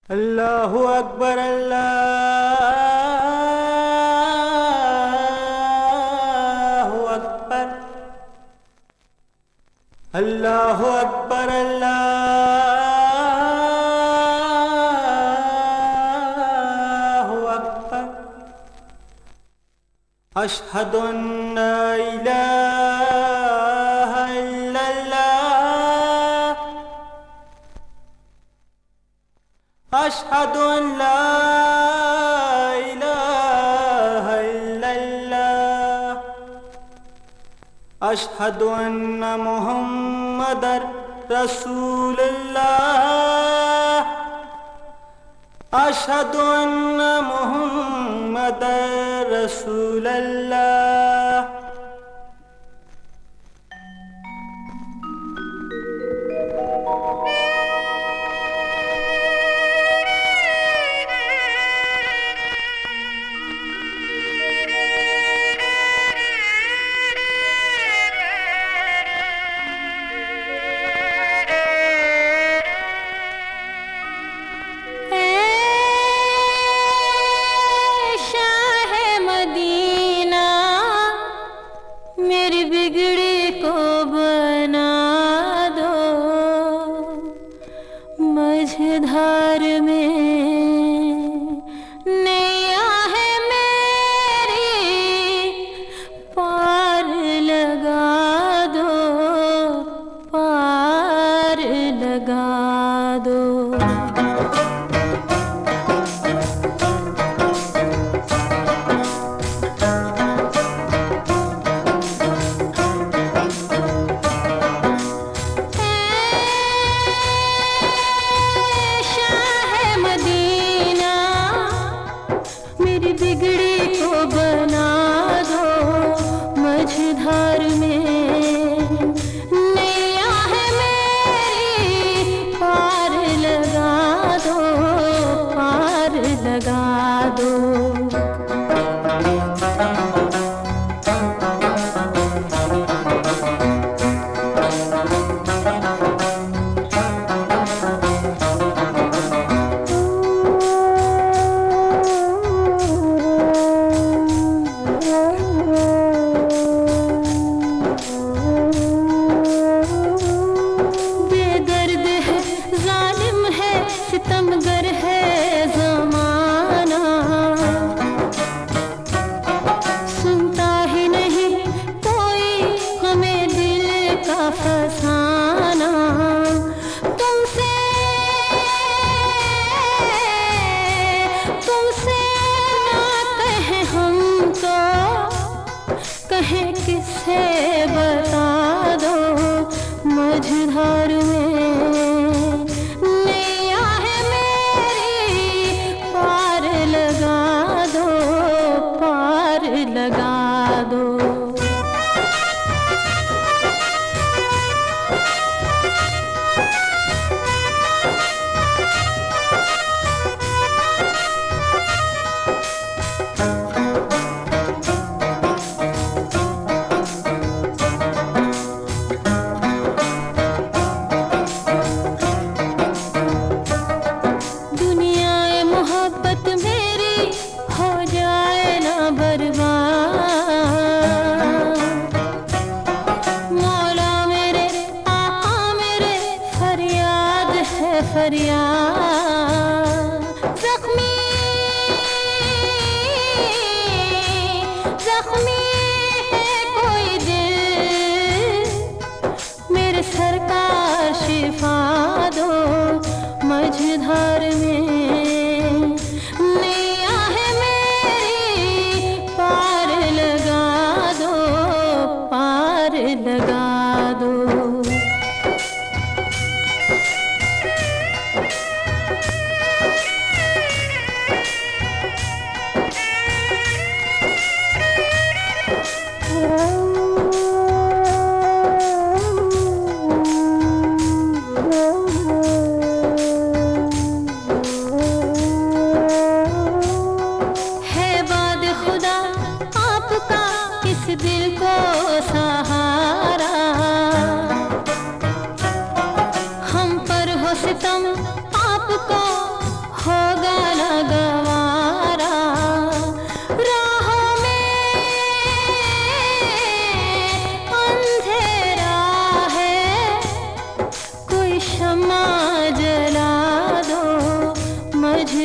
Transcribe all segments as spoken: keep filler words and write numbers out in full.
अल्लाहु अकबर अल्लाहु अकबर अल्लाहु अकबर अल्लाहु अकबर अशहदु अन्ना इलाहा इल्लल्लाह अशहदु अन ला इलाहा इल्लल्लाह अशहदु अन्ना मुहम्मदर रसूलुल्लाह अशहदु अन्ना मुहम्मदर रसूलुल्लाह। मझधार में नैया है मेरी पार लगा दो, पार लगा दो। बिगड़ी को बना दो मझधार में नैया है मेरी पार लगा दो, पार लगा दो। सितमगर है ज़माना, सुनता ही नहीं कोई हमें दिल का फसाना। तुमसे तुमसे ना कहे हम तो कहे किससे बता दो मझधार में लगा दो। दुनिया मोहब्बत मेरी हो जाए ना बर्बाद, मौला मेरे आका मेरे फरियाद है फरियाद। जख्मी जख्मी है कोई दिल मेरे सरकार शिफा दो मझधार में नैया है मेरी पार लगा दो, पार लगा दो।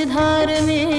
धार में